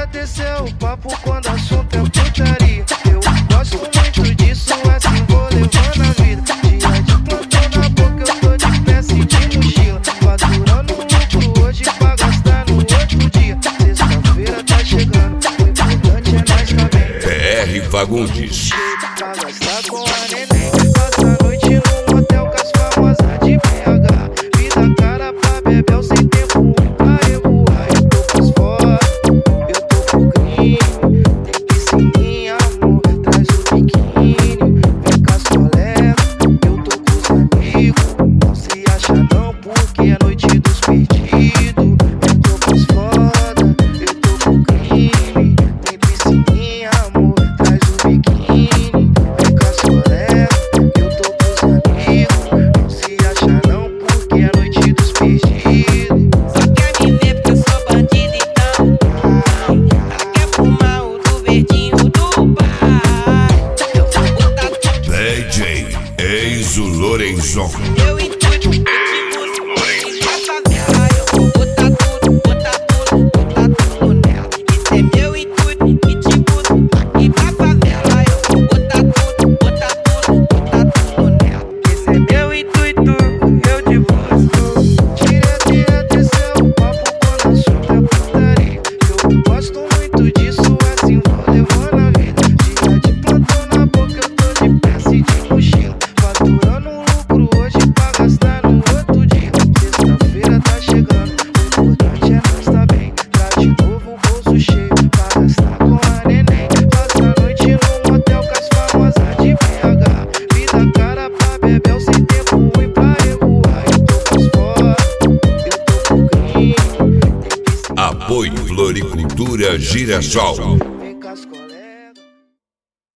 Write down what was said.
descer o papo quando o assunto é putaria. Eu gosto muito disso, assim vou levando a vida. Dia de plantão na boca, eu tô de peça e de mochila. Faturando lucro hoje pra gastar no outro dia. Sexta-feira tá chegando, o importante é nós também. PR Fagundes. Pra gastar com a neném. Passa a noite no motel com as famosas de BH. Vida cara pra beber sem tempo ruim pra revoar. Eu tô com as fotos, eu tô com o crime. Tem piscininha, amor, traz o biquíni. Vem com as colegas, eu tô com os amigos. Não se acha não, porque é noite dos pedidos. Eu tô com as fotos, eu tô com o crime. Tem piscininha, amor, traz o biquíni. Vem com as colegas, eu tô com os amigos. Não se acha não, porque é noite dos pedidos. Só quer me ver porque eu sou bandido então. Ela quer fumar o do verdinho do bar. Eu vou botar tudo DJ Enzo Lorenzon. meu intuito e te busco na favela. Eu vou botar tudo nela. Isso é meu intuito e te busco aqui pra favela. Eu vou botar tudo nela. Esse é meu intuito, eu te busco. Direto descer o papo quando o assunto é putaria. Eu gosto muito disso, assim vou levando a vida. Dia de plantão na boca, eu tô de peça e de mochila. Faturando lucro hoje pra gastar no outro dia. Sexta-feira tá chegando, o importante é nós tá bem. Tá de novo o bolso cheio pra gastar com a neném. Passa a noite no motel com as famosas de BH. Vida cara pra beber sem tempo ruim pra revoar. Eu tô com as fotos, eu tô com o crime. Apoio Floricultura Girassol.